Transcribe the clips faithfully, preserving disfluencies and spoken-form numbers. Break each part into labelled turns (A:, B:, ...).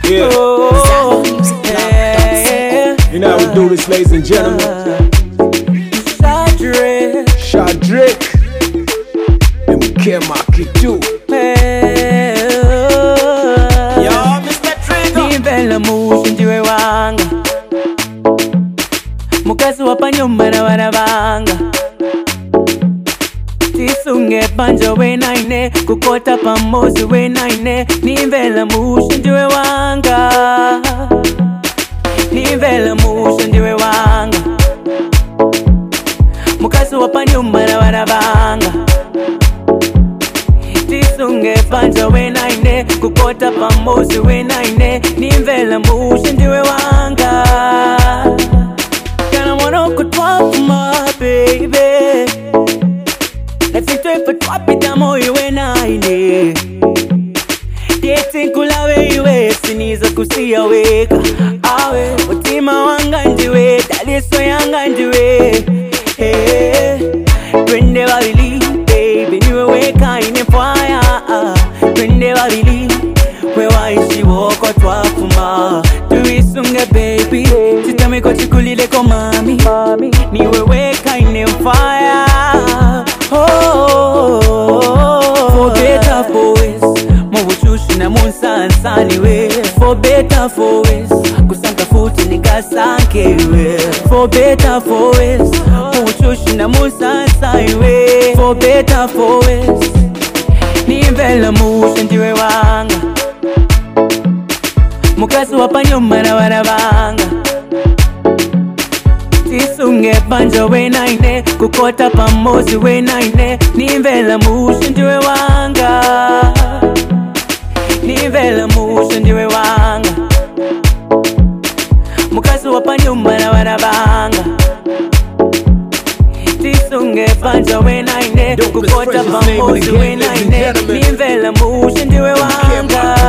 A: Yeah.
B: Oh, yeah.
A: You know how we do this, ladies and gentlemen.
B: Shadrick,
A: Shadrick, and we can't mark it too.
B: Yo, Mister Trigger. Nivela mushu ndiwe wanga, mukazi wapa nyumba na wana vanga. Tisunge panja we naine, kukota pamozi we naine. Nivela mushu ndiwe wanga, nivela mushu ndiwe wanga, mukazi wapa nyumba na wana vanga. Tisunge panja we naine, kukota pamozi we naine. Nivela mushu ndiwe wanga, kana mwana kutwapuma baby. Let's do it for twap it down more you and I need. Dating kula we we siniza kusia weka awe utima wanga ndiwe daliso yanga ndiwe. Hey, twende wawili baby niwe weka ine fire. Twende wawili we waishi woko twafuma tuisunge baby titame ko chikulile ko mami niwe weka ine fire. Oh, for better for worse, mo wuchushi na munsansa niwe. For better for worse, kusanka futi nikasanke we. For better for worse, mo wuchushi na munsansa niwe. For better for worse, nivela mushu ndiwe wanga, mukazi wapa nyumba na wana vanga. Tisunge panja we naine, kukota pamozi we naine. Nivela mushu ndiwe wanga, nivela mushu ndiwe wanga, mukazi wapa nyumba na wana vanga. Tisunge panja we naine, kukota pamozi we naine. Nivela mushu ndiwe wanga.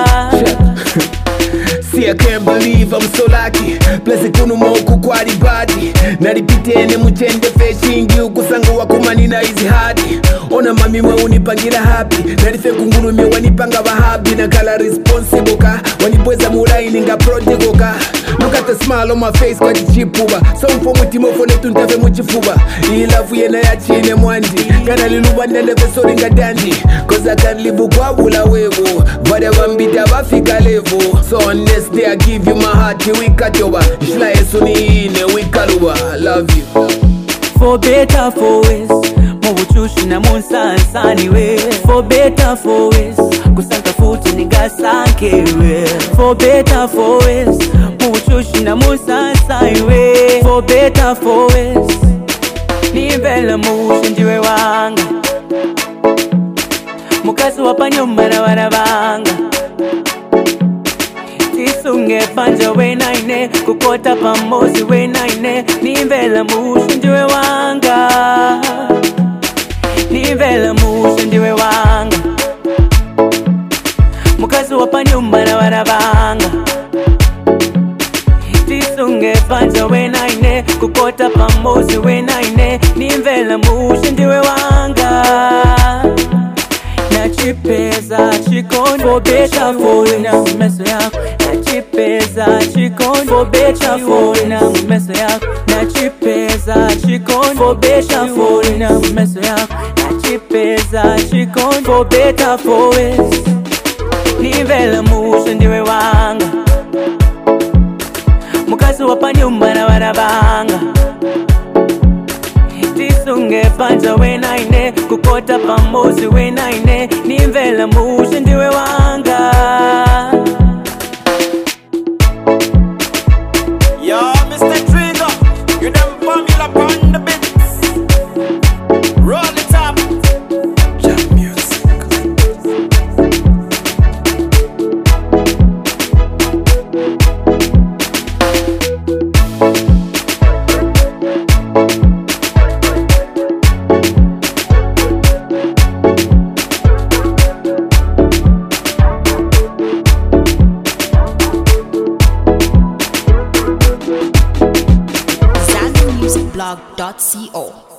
A: See, I can't believe I'm so lucky. Plus ikuno moku kwa ribadi. Naripitene mchende feshingi ukusangu wakumani na hizi hadi. Ona mami mwe unipangira happy. Narife kunguru mi wanipanga wahabi. Na kala responsible ka wanibweza murai ninga project oka. Look at the smile on my face kwa chichipuba. So mfo mutimo fone tuntafe mchifuba. Ilafu yena ya chine mwandi. Kana liluba nende feso ringa dandi. Cause I can't live kwa wula wevo. Vada wambita wafika levo. So on this day I give you my heart, you cut your bar. Shla esuni ne wikaluba. I love you.
B: For better for worse, mo wuchushi na munsansa niwe. For better for worse, kusanka futi nikasanke we. For better for worse, mo wuchushi na munsansa niwe. For better for worse, nivela mushu ndiwe wanga, mukazi wapa nyumba na wana vanga. Tisunge panja we naine, kukota pamozi we naine. Nivela mushu ndiwe wanga, nivela mushu ndiwe wanga, mukazi wapa nyumba na wana vanga. Tisunge panja we naine, kukota pamozi we naine. Nivela mushu ndiwe wanga. Nachipeza chikoni, for better for na mumeso yako. Nachipeza chikoni, for better for na mumeso yako. Nachipeza chikoni, for better for na mumeso yako. Nachipeza chikoni, for better for us. Nivela mushu ndiwe wanga, mukazi wapa nyumba na wana vanga. Tisunge panja we naine, kukota pamozi we naine. Nivela mushu ndiwe wanga. Yo, Mister Trigger, you them formula on the beats. Roll it up. Jam music.
C: blog dot co